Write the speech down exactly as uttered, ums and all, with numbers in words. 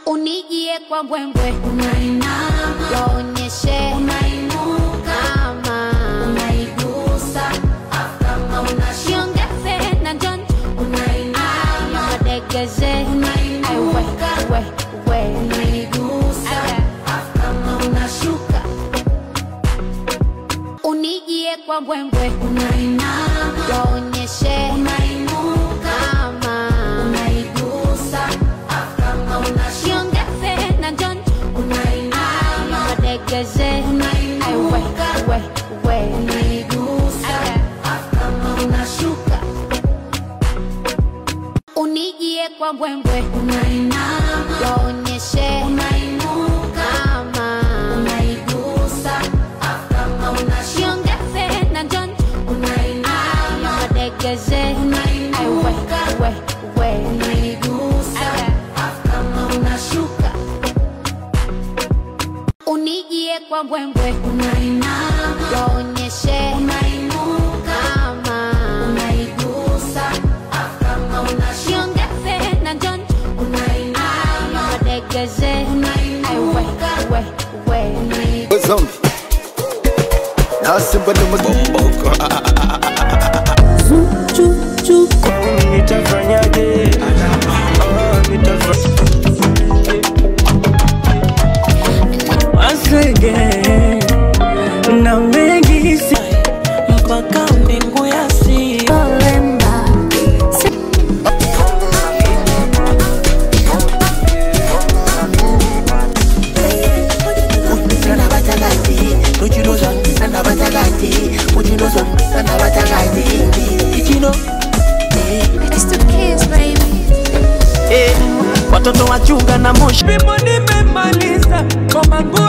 Unijie kwa mbwembwe, unainama, waonyeshe unainuka, ama unaigusa kama unashiongeze na John, unainama, madegeze unainuka, we we unaigusa kama unashuka. Unijie kwa mbwembwe, unainama, waonyeshe unainuka, ama unaigusa kama unashiongeze na John, unainama, madegeze unainuka, we we unaigusa kama unashuka. Unijie kwa mbwembwe, unainama, waonyeshe unainuka, ama unaigusa kama unashiongeze na John, unainama, madegeze unainuka, we we unaigusa kama unashuka. Unijie kwa mbwembwe, unainama, waonyeshe unainuka, ama unaigusa kama unashiongeze na John, unainama, madegeze unainuka, we we unaigusa. Nasimba na mabombo Chu chu nitafanyaje? Oh, nitafanya asege na mengi si mpaka mbingu ya si Remember Tuchiroza sana batagati Uchiroza sana batagati Ichino it's the kids, baby. Eh, watoto wachunga na moshi Mimo nimemaliza kwa mangu